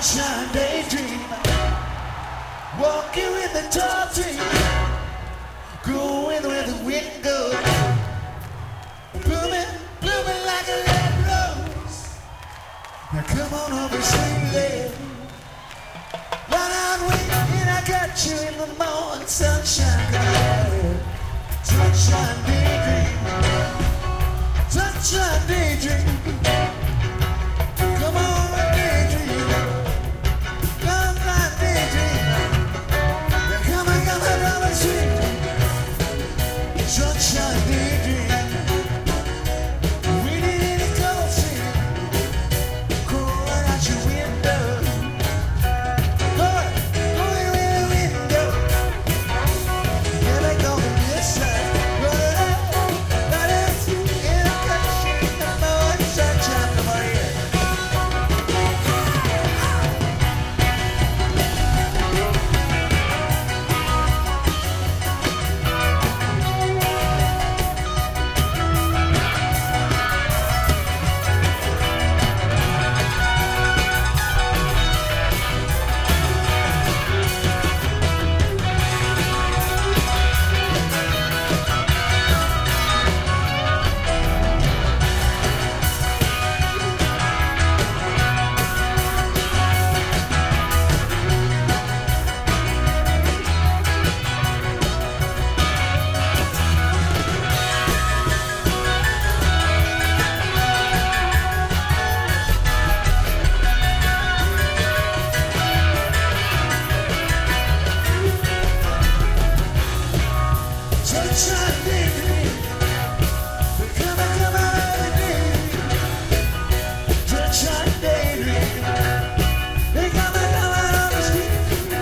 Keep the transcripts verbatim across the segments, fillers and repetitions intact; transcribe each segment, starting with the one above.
sunshine daydream, walking with the tall tree, going where the wind goes, blooming, blooming like a red rose. Now come on over, sweet lady, run on with me, and I got you in the morning sunshine. Sunshine daydream, sunshine daydream. Come on, daydream. Come on, daydream. Come on, come on, come on, sweet. Sunshine daydream. We need any cold scene. Crawling out your window. Go, go in the window. Here they go from this side. Run it up, run it up. In a country, the morning sunshine, come on here. Sunshine daydream. Come on, come on, daydream. Sunshine daydream. Hey, come on, come on, on the street.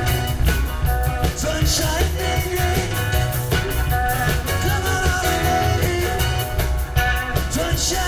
Sunshine daydream. Come on, on the daydream. Sunshine.